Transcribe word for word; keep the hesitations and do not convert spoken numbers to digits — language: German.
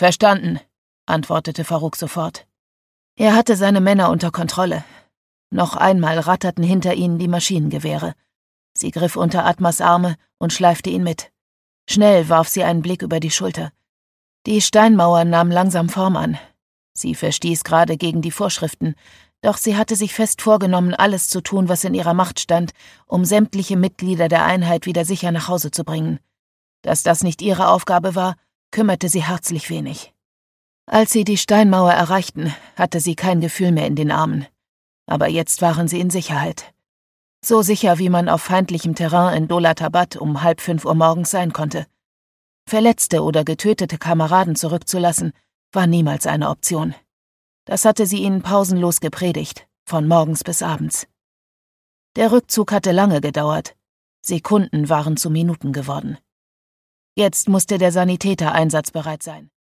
»Verstanden«, antwortete Faruk sofort. Er hatte seine Männer unter Kontrolle. Noch einmal ratterten hinter ihnen die Maschinengewehre. Sie griff unter Atmas Arme und schleifte ihn mit. Schnell warf sie einen Blick über die Schulter. Die Steinmauer nahm langsam Form an. Sie verstieß gerade gegen die Vorschriften, doch sie hatte sich fest vorgenommen, alles zu tun, was in ihrer Macht stand, um sämtliche Mitglieder der Einheit wieder sicher nach Hause zu bringen. Dass das nicht ihre Aufgabe war, kümmerte sie herzlich wenig. Als sie die Steinmauer erreichten, hatte sie kein Gefühl mehr in den Armen. Aber jetzt waren sie in Sicherheit. So sicher, wie man auf feindlichem Terrain in Dowlatabad um halb fünf Uhr morgens sein konnte. Verletzte oder getötete Kameraden zurückzulassen, war niemals eine Option. Das hatte sie ihnen pausenlos gepredigt, von morgens bis abends. Der Rückzug hatte lange gedauert. Sekunden waren zu Minuten geworden. Jetzt musste der Sanitäter einsatzbereit sein.